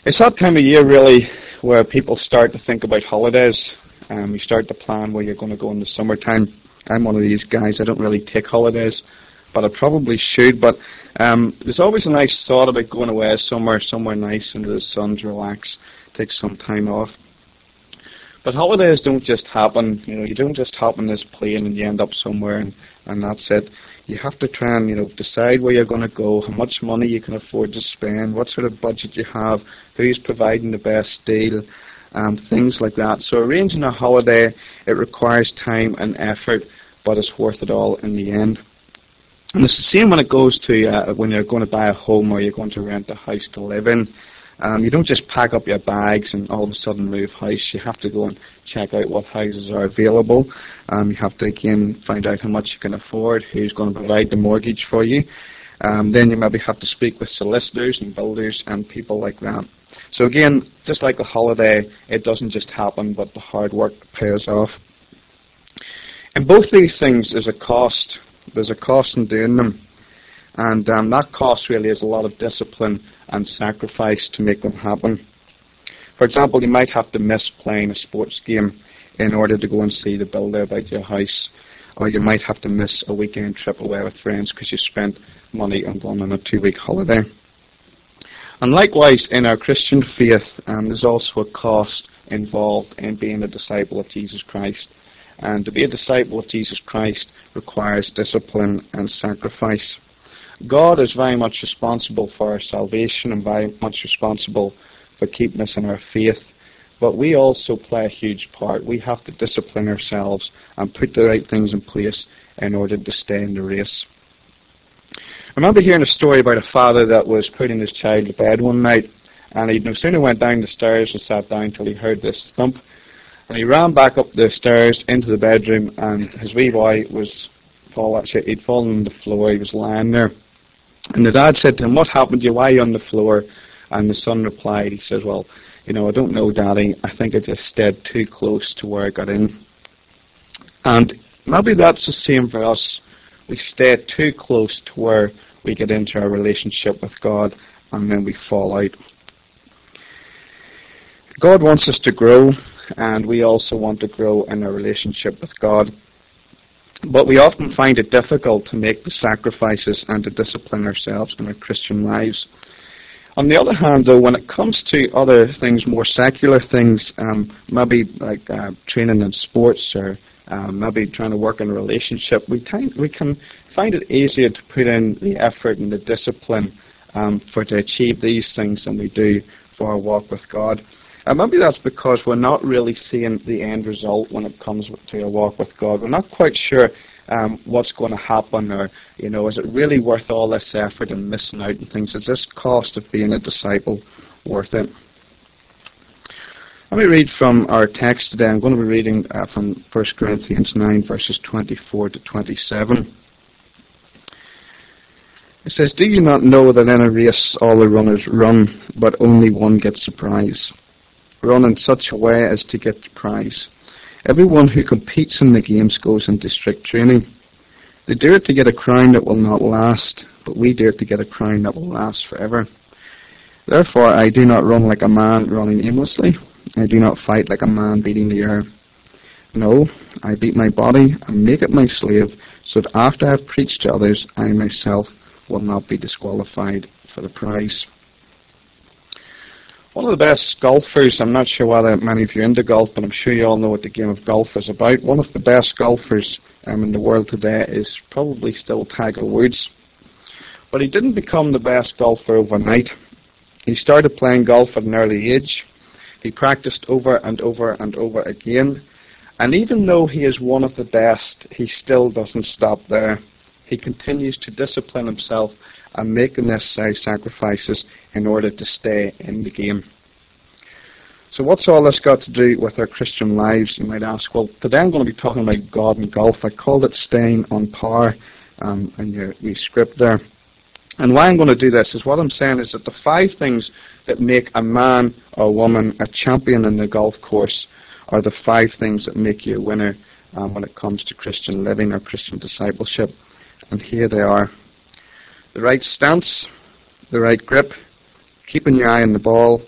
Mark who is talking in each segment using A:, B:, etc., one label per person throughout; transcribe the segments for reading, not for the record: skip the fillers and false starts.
A: It's that time of year really where people start to think about holidays. You start to plan where you're going to go in the summertime. I'm one of these guys. I don't really take holidays, but I probably should. But there's always a nice thought about going away somewhere nice into the sun to relax, take some time off. But holidays don't just happen. You don't just hop on this plane and you end up somewhere and that's it. You have to try and decide where you're going to go, how much money you can afford to spend, what sort of budget you have, who's providing the best deal, things like that. So arranging a holiday, it requires time and effort, but it's worth it all in the end. And it's the same when it goes to when you're going to buy a home or you're going to rent a house to live in. You don't just pack up your bags and all of a sudden move house. You have to go and check out what houses are available. You have to again find out how much you can afford, who's going to provide the mortgage for you. Then you maybe have to speak with solicitors and builders and people like that. So again, just like the holiday, it doesn't just happen, but the hard work pays off. In both these things, there's a cost. There's a cost in doing them. And that cost really is a lot of discipline and sacrifice to make them happen. For example, you might have to miss playing a sports game in order to go and see the builder about your house. Or you might have to miss a weekend trip away with friends because you spent money on going on a 2-week holiday. And likewise, in our Christian faith, there's also a cost involved in being a disciple of Jesus Christ. And to be a disciple of Jesus Christ requires discipline and sacrifice. God is very much responsible for our salvation and very much responsible for keeping us in our faith. But we also play a huge part. We have to discipline ourselves and put the right things in place in order to stay in the race. I remember hearing a story about a father that was putting his child to bed one night, and he no sooner went down the stairs and sat down until he heard this thump. And he ran back up the stairs into the bedroom, and his wee boy he'd fallen on the floor. He was lying there. And the dad said to him, "What happened to you? Why are you on the floor?" And the son replied, he says, "Well, I don't know, Daddy. I think I just stayed too close to where I got in." And maybe that's the same for us. We stay too close to where we get into our relationship with God, and then we fall out. God wants us to grow, and we also want to grow in our relationship with God. But we often find it difficult to make the sacrifices and to discipline ourselves in our Christian lives. On the other hand, though, when it comes to other things, more secular things, maybe like training in sports or maybe trying to work in a relationship, we can find it easier to put in the effort and the discipline to achieve these things than we do for our walk with God. Maybe that's because we're not really seeing the end result when it comes to our walk with God. We're not quite sure what's going to happen, or is it really worth all this effort and missing out and things? Is this cost of being a disciple worth it? Let me read from our text today. I'm going to be reading from 1 Corinthians 9, verses 24 to 27. It says, "Do you not know that in a race all the runners run, but only one gets the prize? Run in such a way as to get the prize. Everyone who competes in the games goes into strict training. They do it to get a crown that will not last, but we do it to get a crown that will last forever. Therefore I do not run like a man running aimlessly. I do not fight like a man beating the air. No, I beat my body and make it my slave, so that after I have preached to others, I myself will not be disqualified for the prize." One of the best golfers, I'm not sure whether many of you are into golf, but I'm sure you all know what the game of golf is about. One of the best golfers in the world today is probably still Tiger Woods. But he didn't become the best golfer overnight. He started playing golf at an early age. He practiced over and over and over again. And even though he is one of the best, he still doesn't stop there. He continues to discipline himself and make the necessary sacrifices in order to stay in the game. So what's all this got to do with our Christian lives, you might ask? Well, today I'm going to be talking about God and golf. I called it Staying on Par in your script there. And why I'm going to do this is what I'm saying is that the 5 things that make a man or woman a champion in the golf course are the 5 things that make you a winner when it comes to Christian living or Christian discipleship. And here they are. The right stance, the right grip, keeping your eye on the ball,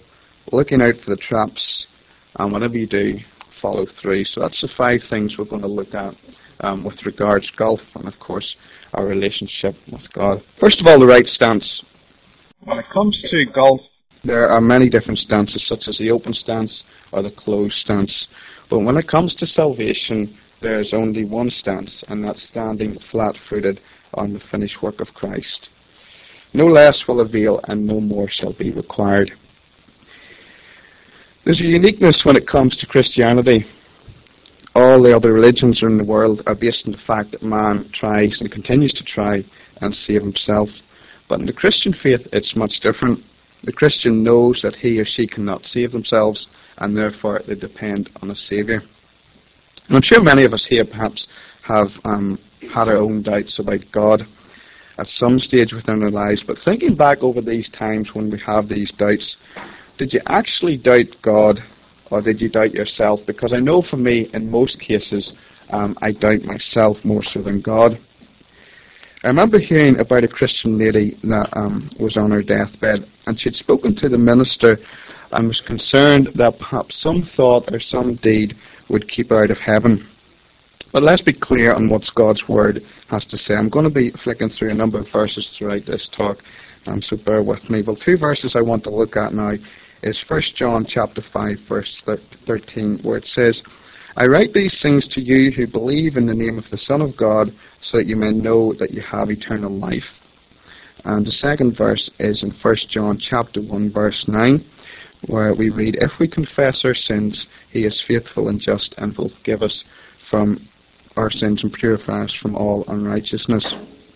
A: looking out for the traps, and whatever you do, follow through. So that's the 5 things we're going to look at with regards to golf and, of course, our relationship with God. First of all, the right stance. When it comes to golf, there are many different stances, such as the open stance or the closed stance. But when it comes to salvation, there is only one stance, and that's standing flat-footed on the finished work of Christ. No less will avail, and no more shall be required. There's a uniqueness when it comes to Christianity. All the other religions in the world are based on the fact that man tries and continues to try and save himself. But in the Christian faith, it's much different. The Christian knows that he or she cannot save themselves, and therefore they depend on a Saviour. And I'm sure many of us here perhaps have had our own doubts about God at some stage within our lives. But thinking back over these times when we have these doubts, did you actually doubt God, or did you doubt yourself? Because I know for me, in most cases, I doubt myself more so than God. I remember hearing about a Christian lady that was on her deathbed, and she'd spoken to the minister and was concerned that perhaps some thought or some deed would keep her out of heaven. But let's be clear on what God's Word has to say. I'm going to be flicking through a number of verses throughout this talk, so bear with me. Well, 2 verses I want to look at now is 1 John chapter 5, verse 13, where it says, I write these things to you who believe in the name of the Son of God, so that you may know that you have eternal life. And the second verse is in 1 John chapter 1, verse 9, where we read, If we confess our sins, he is faithful and just and will forgive us from our sins and purify us from all unrighteousness.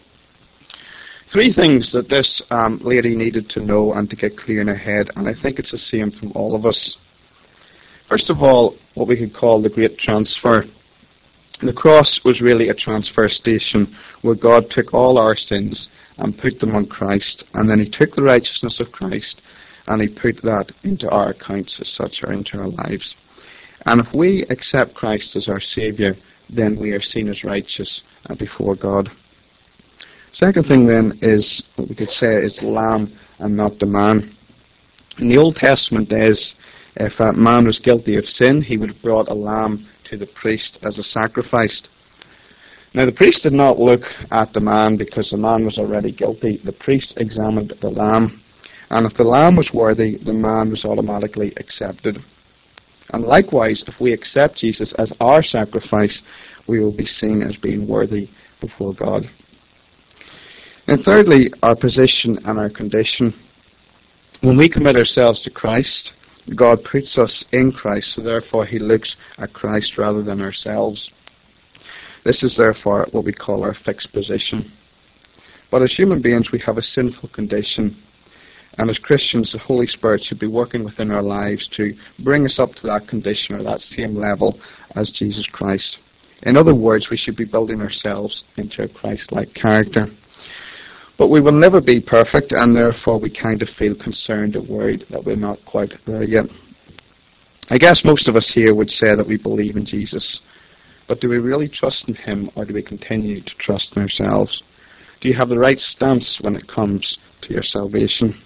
A: 3 things that this lady needed to know and to get clear in her head, and I think it's the same from all of us. First of all, what we could call the great transfer. The cross was really a transfer station where God took all our sins and put them on Christ, and then he took the righteousness of Christ and he put that into our accounts as such, or into our lives. And if we accept Christ as our Saviour, then we are seen as righteous before God. Second thing then is, what we could say, is the lamb and not the man. In the Old Testament days, if a man was guilty of sin, he would have brought a lamb to the priest as a sacrifice. Now the priest did not look at the man because the man was already guilty. The priest examined the lamb, and if the lamb was worthy, the man was automatically accepted. And likewise, if we accept Jesus as our sacrifice, we will be seen as being worthy before God. And thirdly, our position and our condition. When we commit ourselves to Christ, God puts us in Christ, so therefore he looks at Christ rather than ourselves. This is therefore what we call our fixed position. But as human beings, we have a sinful condition. And as Christians, the Holy Spirit should be working within our lives to bring us up to that condition or that same level as Jesus Christ. In other words, we should be building ourselves into a Christ-like character. But we will never be perfect, and therefore we kind of feel concerned or worried that we're not quite there yet. I guess most of us here would say that we believe in Jesus. But do we really trust in him, or do we continue to trust in ourselves? Do you have the right stance when it comes to your salvation?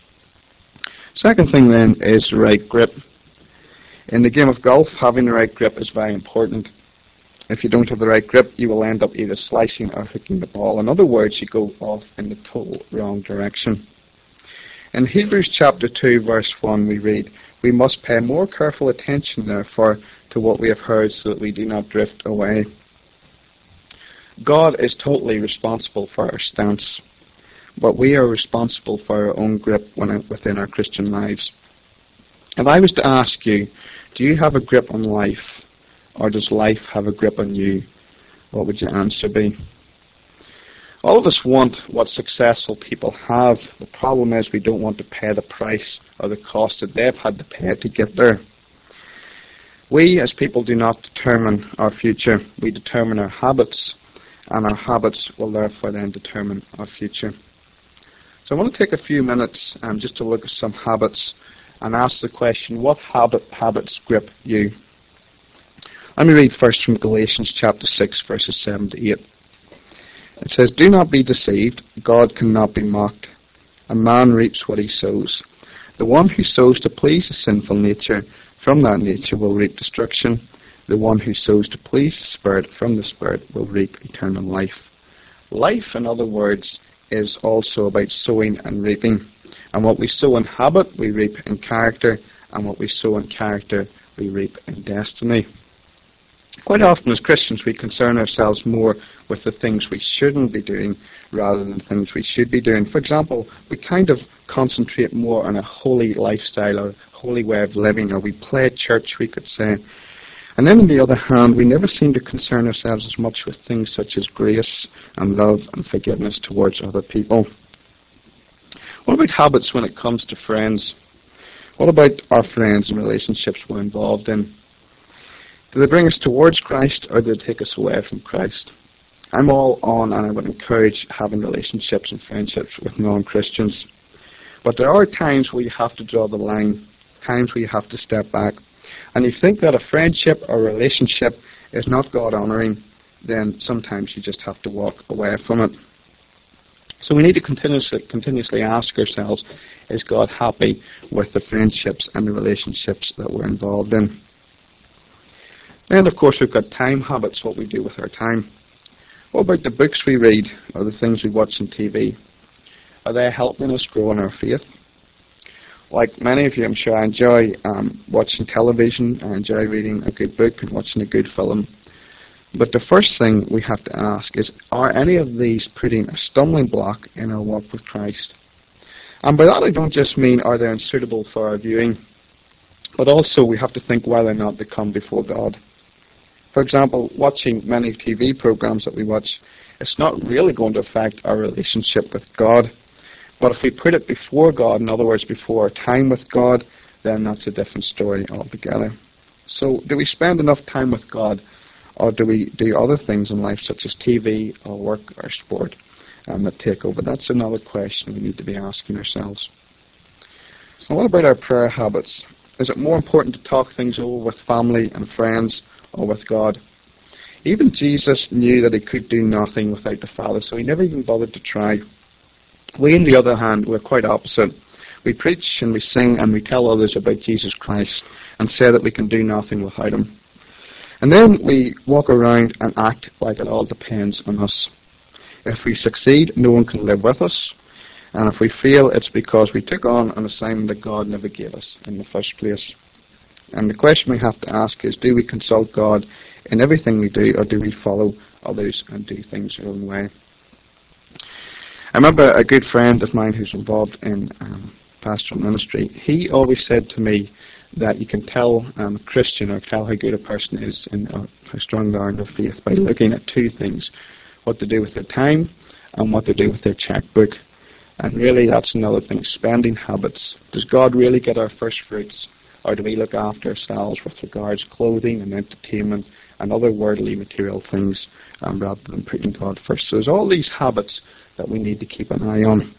A: Second thing then is the right grip. In the game of golf, having the right grip is very important. If you don't have the right grip, you will end up either slicing or hooking the ball. In other words, you go off in the total wrong direction. In Hebrews chapter 2, verse 1, we read, We must pay more careful attention, therefore, to what we have heard, so that we do not drift away. God is totally responsible for our stance, but we are responsible for our own grip within our Christian lives. If I was to ask you, do you have a grip on life? Or does life have a grip on you? What would your answer be? All of us want what successful people have. The problem is we don't want to pay the price or the cost that they've had to pay to get there. We as people do not determine our future. We determine our habits, and our habits will therefore then determine our future. So I want to take a few minutes just to look at some habits and ask the question, what habits grip you? Let me read first from Galatians chapter 6, verses 7 to 8. It says, Do not be deceived. God cannot be mocked. A man reaps what he sows. The one who sows to please the sinful nature, from that nature will reap destruction. The one who sows to please the Spirit, from the Spirit will reap eternal life. Life, in other words, is also about sowing and reaping. And what we sow in habit, we reap in character. And what we sow in character, we reap in destiny. Quite often as Christians we concern ourselves more with the things we shouldn't be doing rather than things we should be doing. For example, we kind of concentrate more on a holy lifestyle or holy way of living, or we play church, we could say. And then on the other hand, we never seem to concern ourselves as much with things such as grace and love and forgiveness towards other people. What about habits when it comes to friends? What about our friends and relationships we're involved in? Do they bring us towards Christ, or do they take us away from Christ? I'm all on, and I would encourage having relationships and friendships with non-Christians. But there are times where you have to draw the line, times where you have to step back. And you think that a friendship or relationship is not God-honouring, then sometimes you just have to walk away from it. So we need to continuously ask ourselves, is God happy with the friendships and the relationships that we're involved in? Then, of course, we've got time habits, what we do with our time. What about the books we read or the things we watch on TV? Are they helping us grow in our faith? Like many of you, I'm sure I enjoy watching television, I enjoy reading a good book and watching a good film. But the first thing we have to ask is, are any of these putting a stumbling block in our walk with Christ? And by that I don't just mean are they unsuitable for our viewing, but also we have to think whether or not they come before God. For example, watching many TV programs that we watch, it's not really going to affect our relationship with God. But if we put it before God, in other words, before our time with God, then that's a different story altogether. So do we spend enough time with God, or do we do other things in life, such as TV or work or sport, that take over? That's another question we need to be asking ourselves. And what about our prayer habits? Is it more important to talk things over with family and friends or with God? Even Jesus knew that he could do nothing without the Father, so he never even bothered to try. We, on the other hand, we're quite opposite. We preach and we sing and we tell others about Jesus Christ and say that we can do nothing without him. And then we walk around and act like it all depends on us. If we succeed, no one can live with us. And if we fail, it's because we took on an assignment that God never gave us in the first place. And the question we have to ask is, do we consult God in everything we do, or do we follow others and do things our own way? I remember a good friend of mine who's involved in pastoral ministry. He always said to me that you can tell a Christian, or tell how good a person is and how strong they are in their faith, by looking at two things: what they do with their time and what they do with their checkbook. And really that's another thing, spending habits. Does God really get our first fruits, or do we look after ourselves with regards clothing and entertainment and other worldly material things rather than putting God first? So there's all these habits that we need to keep an eye on.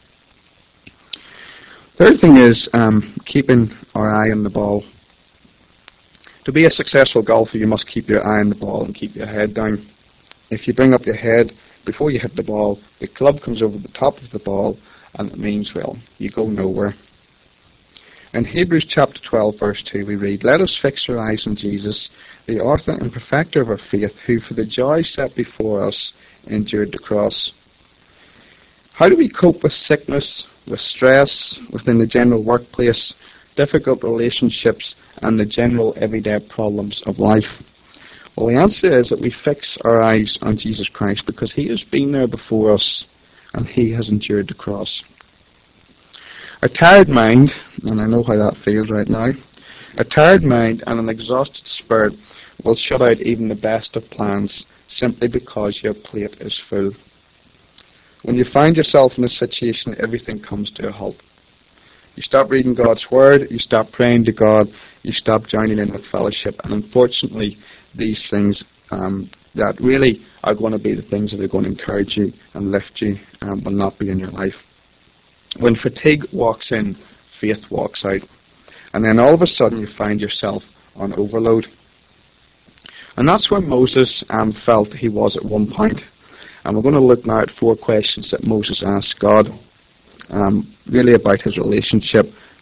A: Third thing is keeping our eye on the ball. To be a successful golfer, you must keep your eye on the ball and keep your head down. If you bring up your head before you hit the ball, the club comes over the top of the ball, and it means, well, you go nowhere. In Hebrews chapter 12, verse 2, we read, "Let us fix our eyes on Jesus, the author and perfecter of our faith, who for the joy set before us endured the cross." How do we cope with sickness, with stress, within the general workplace, difficult relationships, and the general everyday problems of life? Well, the answer is that we fix our eyes on Jesus Christ, because he has been there before us, and he has endured the cross. A tired mind, and I know how that feels right now, a tired mind and an exhausted spirit will shut out even the best of plans simply because your plate is full. When you find yourself in a situation, everything comes to a halt. You stop reading God's Word, you stop praying to God, you stop joining in with fellowship, and unfortunately these things that really are going to be the things that are going to encourage you and lift you will not be in your life. When fatigue walks in, faith walks out. And then all of a sudden you find yourself on overload. And that's where Moses felt he was at one point. And we're going to look now at 4 questions that Moses asked God, really about his relationship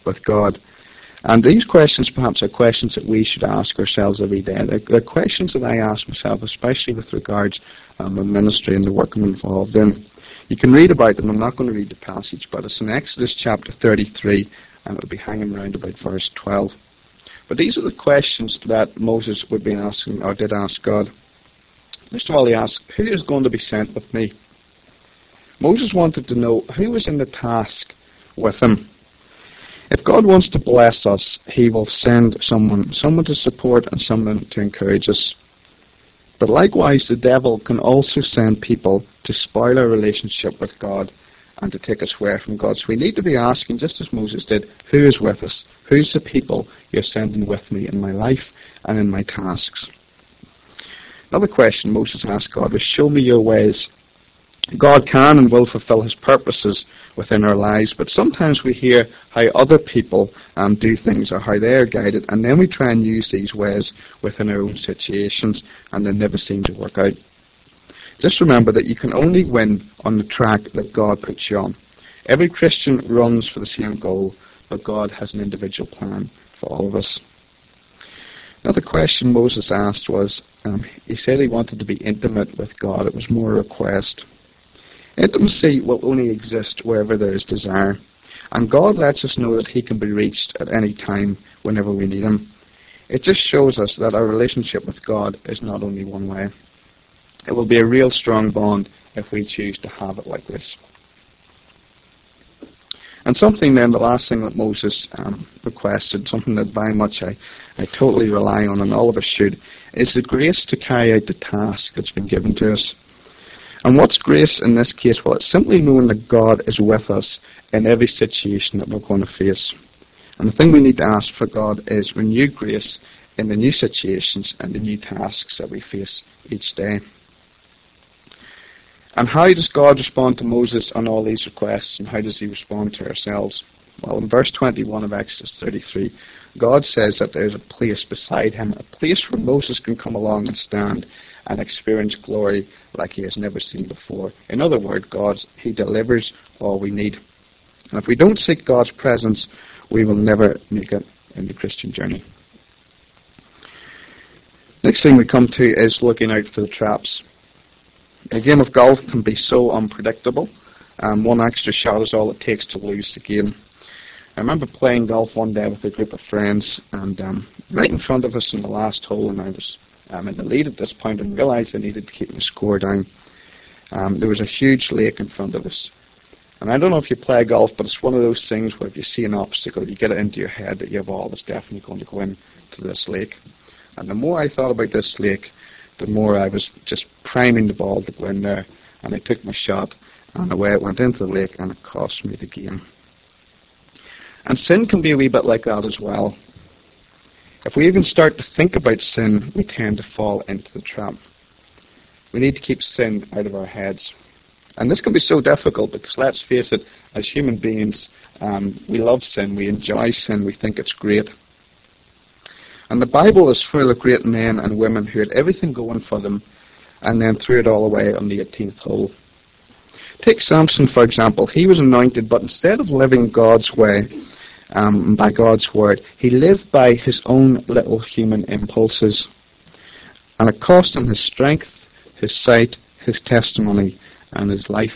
A: with God. And these questions perhaps are questions that we should ask ourselves every day. They're questions that I ask myself, especially with regards to my ministry and the work I'm involved in. You can read about them. I'm not going to read the passage, but it's in Exodus chapter 33, and it'll be hanging around about verse 12. But these are the questions that Moses would be asking, or did ask God. First of all, he asked, who is going to be sent with me? Moses wanted to know who was in the task with him. If God wants to bless us, he will send someone to support and someone to encourage us. But likewise, the devil can also send people to spoil our relationship with God and to take us away from God. So we need to be asking, just as Moses did, who is with us? Who's the people you're sending with me in my life and in my tasks? Another question Moses asked God was, show me your ways. God can and will fulfill his purposes within our lives, but sometimes we hear how other people do things or how they are guided, and then we try and use these ways within our own situations, and they never seem to work out. Just remember that you can only win on the track that God puts you on. Every Christian runs for the same goal, but God has an individual plan for all of us. Another question Moses asked was, he said he wanted to be intimate with God. It was more a request. Intimacy will only exist wherever there is desire. And God lets us know that he can be reached at any time whenever we need him. It just shows us that our relationship with God is not only one way. It will be a real strong bond if we choose to have it like this. And something then, the last thing that Moses requested, something that very much I totally rely on, and all of us should, is the grace to carry out the task that's been given to us. And what's grace in this case? Well, it's simply knowing that God is with us in every situation that we're going to face. And the thing we need to ask for God is renewed grace in the new situations and the new tasks that we face each day. And how does God respond to Moses on all these requests, and how does he respond to ourselves? Well, in verse 21 of Exodus 33, God says that there's a place beside him, a place where Moses can come along and stand and experience glory like he has never seen before. In other words, he delivers all we need. And if we don't seek God's presence, we will never make it in the Christian journey. Next thing we come to is looking out for the traps. A game of golf can be so unpredictable. One extra shot is all it takes to lose the game. I remember playing golf one day with a group of friends, and right in front of us in the last hole, and I was in the lead at this point and realised I needed to keep my score down. There was a huge lake in front of us. And I don't know if you play golf, but it's one of those things where if you see an obstacle, you get it into your head that your ball is definitely going to go into this lake. And the more I thought about this lake, the more I was just priming the ball to go in there. And I took my shot, and away it went into the lake, and it cost me the game. And sin can be a wee bit like that as well. If we even start to think about sin, we tend to fall into the trap. We need to keep sin out of our heads. And this can be so difficult because, let's face it, as human beings, we love sin, we enjoy sin, we think it's great. And the Bible is full of great men and women who had everything going for them and then threw it all away on the 18th hole. Take Samson, for example. He was anointed, but instead of living God's way, by God's word, he lived by his own little human impulses. And it cost him his strength, his sight, his testimony, and his life.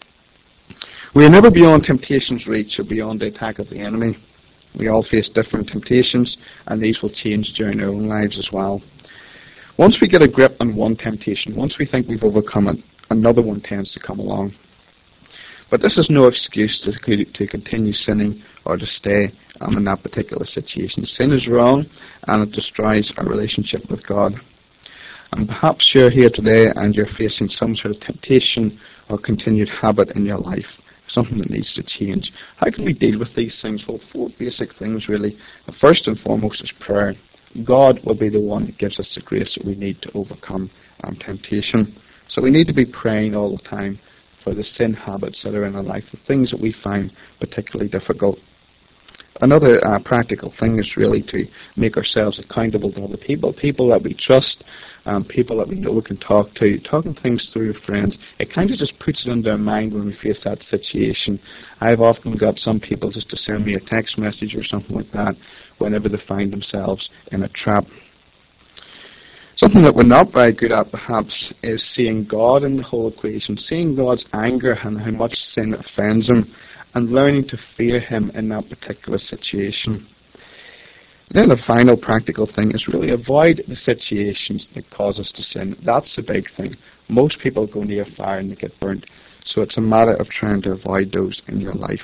A: We are never beyond temptation's reach or beyond the attack of the enemy. We all face different temptations, and these will change during our own lives as well. Once we get a grip on one temptation, once we think we've overcome it, another one tends to come along. But this is no excuse to continue sinning or to stay in that particular situation. Sin is wrong, and it destroys our relationship with God. And perhaps you're here today and you're facing some sort of temptation or continued habit in your life, something that needs to change. How can we deal with these things? Well, 4 basic things really. The first and foremost is prayer. God will be the one that gives us the grace that we need to overcome temptation. So we need to be praying all the time for the sin habits that are in our life, the things that we find particularly difficult. Another practical thing is really to make ourselves accountable to other people, people that we trust, people that we know we can talk to, talking things through with friends. It kind of just puts it into our mind when we face that situation. I've often got some people just to send me a text message or something like that whenever they find themselves in a trap. Something that we're not very good at, perhaps, is seeing God in the whole equation, seeing God's anger and how much sin offends Him, and learning to fear Him in that particular situation. Then the final practical thing is really avoid the situations that cause us to sin. That's the big thing. Most people go near fire and they get burnt, so it's a matter of trying to avoid those in your life.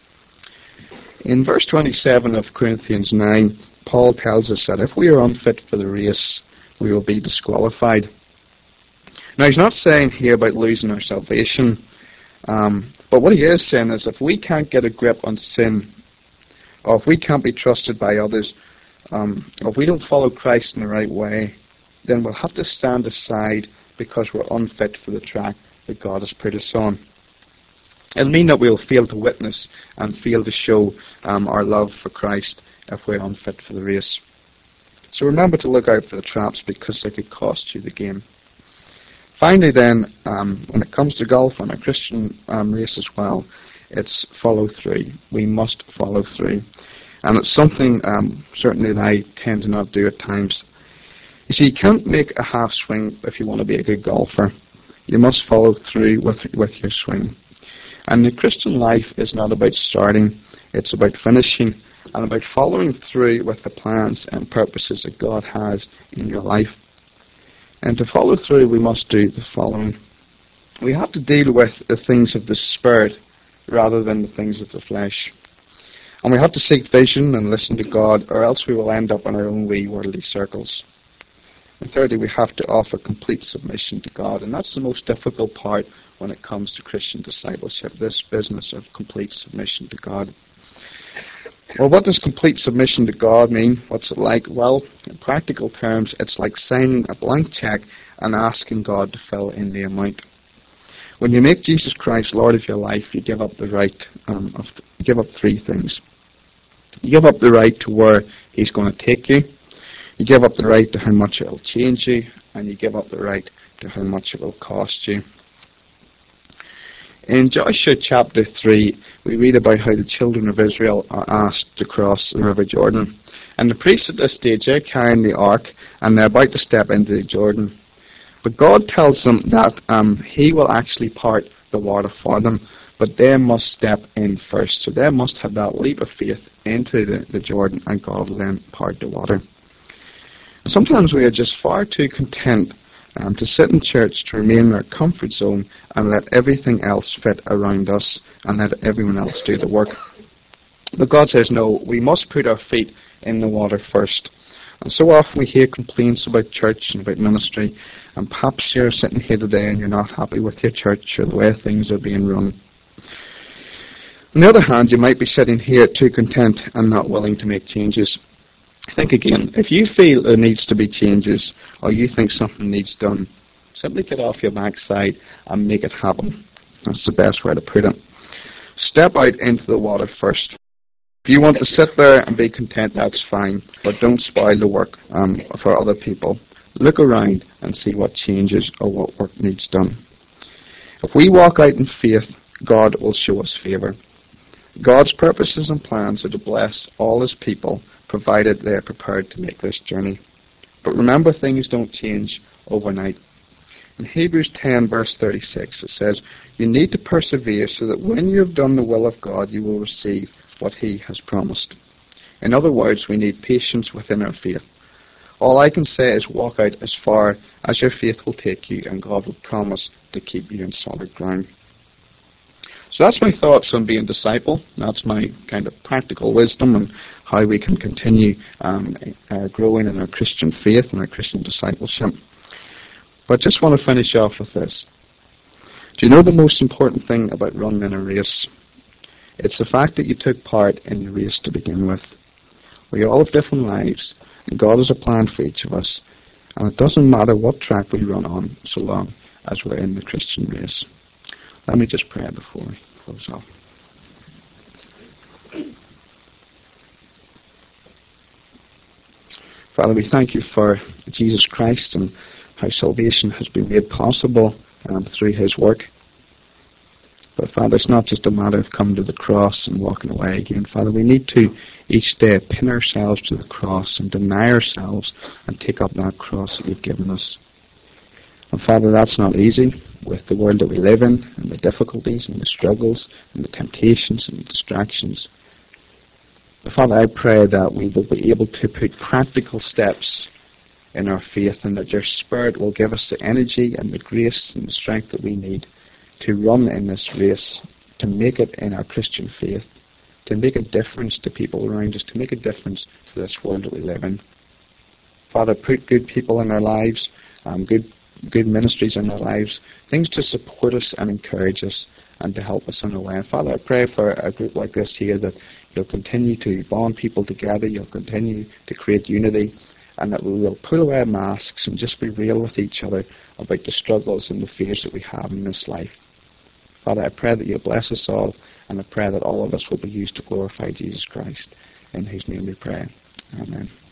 A: In verse 27 of Corinthians 9, Paul tells us that if we are unfit for the race, we will be disqualified. Now, he's not saying here about losing our salvation, but what he is saying is if we can't get a grip on sin, or if we can't be trusted by others, or if we don't follow Christ in the right way, then we'll have to stand aside because we're unfit for the track that God has put us on. It'll mean that we'll fail to witness and fail to show our love for Christ if we're unfit for the race. So remember to look out for the traps because they could cost you the game. Finally then, when it comes to golf and a Christian race as well, it's follow through. We must follow through. And it's something certainly that I tend to not do at times. You see, you can't make a half swing if you want to be a good golfer. You must follow through with your swing. And the Christian life is not about starting, it's about finishing and about following through with the plans and purposes that God has in your life. And to follow through, we must do the following. We have to deal with the things of the Spirit rather than the things of the flesh. And we have to seek vision and listen to God, or else we will end up in our own wee worldly circles. And thirdly, we have to offer complete submission to God, and that's the most difficult part when it comes to Christian discipleship, this business of complete submission to God. Well, what does complete submission to God mean? What's it like? Well, in practical terms, it's like signing a blank check and asking God to fill in the amount. When you make Jesus Christ Lord of your life, you give up the right give up three things. You give up the right to where He's going to take you. You give up the right to how much it will change you, and you give up the right to how much it will cost you. In Joshua chapter 3, we read about how the children of Israel are asked to cross the River Jordan. And the priests at this stage, they're carrying the ark, and they're about to step into the Jordan. But God tells them that He will actually part the water for them, but they must step in first. So they must have that leap of faith into the Jordan, and God will then part the water. Sometimes we are just far too content to sit in church, to remain in our comfort zone, and let everything else fit around us, and let everyone else do the work. But God says, no, we must put our feet in the water first. And so often we hear complaints about church and about ministry, and perhaps you're sitting here today and you're not happy with your church or the way things are being run. On the other hand, you might be sitting here too content and not willing to make changes. Think again. If you feel there needs to be changes, or you think something needs done, simply get off your backside and make it happen. That's the best way to put it. Step out into the water first. If you want to sit there and be content, that's fine, but don't spoil the work for other people. Look around and see what changes or what work needs done. If we walk out in faith, God will show us favour. God's purposes and plans are to bless all His people, provided they are prepared to make this journey. But remember, things don't change overnight. In Hebrews 10 verse 36 it says, you need to persevere so that when you have done the will of God, you will receive what He has promised. In other words, we need patience within our faith. All I can say is walk out as far as your faith will take you, and God will promise to keep you in solid ground. So that's my thoughts on being a disciple. That's my kind of practical wisdom on how we can continue growing in our Christian faith and our Christian discipleship. But I just want to finish off with this. Do you know the most important thing about running in a race? It's the fact that you took part in the race to begin with. We all have different lives, and God has a plan for each of us. And it doesn't matter what track we run on, so long as we're in the Christian race. Let me just pray before we close off. Father, we thank you for Jesus Christ and how salvation has been made possible through his work. But Father, it's not just a matter of coming to the cross and walking away again. Father, we need to each day pin ourselves to the cross and deny ourselves and take up that cross that you've given us. And Father, that's not easy with the world that we live in and the difficulties and the struggles and the temptations and the distractions. But Father, I pray that we will be able to put practical steps in our faith and that your Spirit will give us the energy and the grace and the strength that we need to run in this race, to make it in our Christian faith, to make a difference to people around us, to make a difference to this world that we live in. Father, put good people in our lives, good ministries in our lives, things to support us and encourage us and to help us in a way. And Father, I pray for a group like this here that you'll continue to bond people together, you'll continue to create unity, and that we will put away masks and just be real with each other about the struggles and the fears that we have in this life. Father, I pray that you'll bless us all, and I pray that all of us will be used to glorify Jesus Christ. In whose name we pray. Amen.